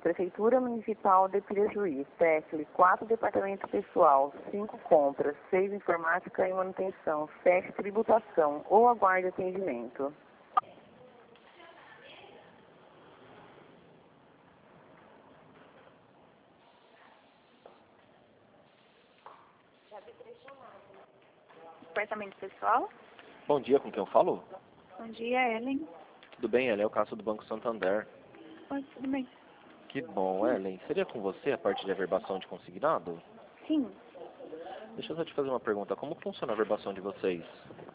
Prefeitura Municipal de Pirajuí, TECLE, 4 Departamento Pessoal, 5 Compras, 6 Informática e Manutenção, 7 Tributação ou aguarde atendimento. Departamento Pessoal. Bom dia, com quem eu falo? Bom dia, Ellen. Tudo bem, Ellen, é o Cássio do Banco Santander. Oi, tudo bem? Que bom, Ellen. Seria com você a parte de averbação de consignado? Sim. Deixa eu só te fazer uma pergunta. Como funciona a averbação de vocês?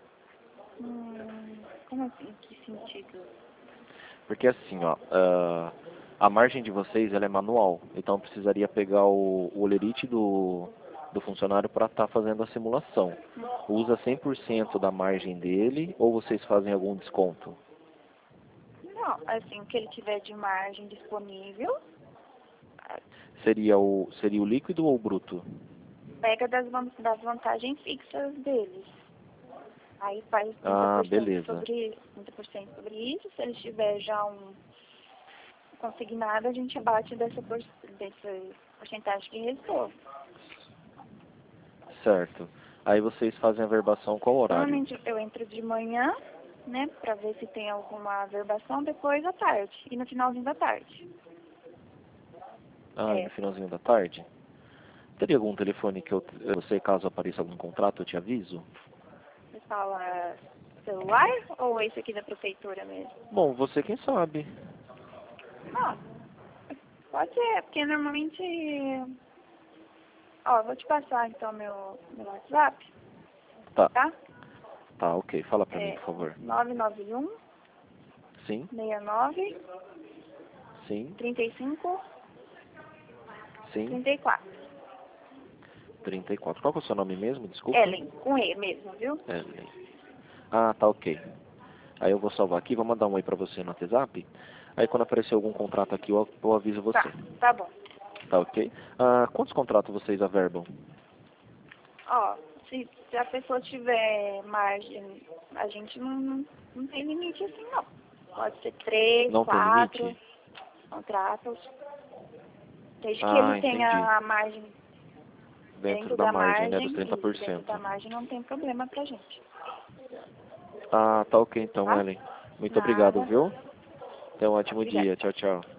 Como assim? Que sentido? Porque assim, ó, a margem de vocês ela é manual. Então precisaria pegar o olerite do funcionário para estar fazendo a simulação. Usa 100% da margem dele ou vocês fazem algum desconto? Não, assim, o que ele tiver de margem disponível, Seria o líquido ou o bruto? pega das vantagens fixas deles. Aí faz 30% Beleza. sobre 30% sobre isso. Se ele tiver já um consignado, a gente abate dessa porcentagem que restou. Certo. Aí vocês fazem a averbação qual horário? Normalmente eu entro de manhã, né, pra ver se tem alguma averbação, depois à tarde. E no finalzinho da tarde. No finalzinho da tarde? Teria algum telefone que eu sei, caso apareça algum contrato, eu te aviso? Você fala celular ou esse aqui da prefeitura mesmo? Bom, você quem sabe. Pode ser, porque normalmente... Ó, eu vou te passar então meu WhatsApp. Tá. Tá? Tá, ok. Fala pra mim, por favor. 991 Sim, 69 sim, 35 sim. 34. 34. Qual que é o seu nome mesmo? Desculpa. Ellen, com E mesmo, viu? Ellen. Tá ok. Aí eu vou salvar aqui, vou mandar um oi pra você no WhatsApp. Aí quando aparecer algum contrato aqui, eu aviso você. Tá bom. Tá ok? Quantos contratos vocês averbam? Ó, se a pessoa tiver margem, a gente não tem limite assim, não. Pode ser 3, Não tem 4 limite? contratos. Desde que ele tenha Entendi. a margem Dentro da margem, né? Dos isso, 30%. dentro da margem não tem problema pra gente. Tá ok então, Tá? Ellen. Muito Nada. obrigado, viu? Tenha um ótimo Obrigada. dia. Tchau, tchau.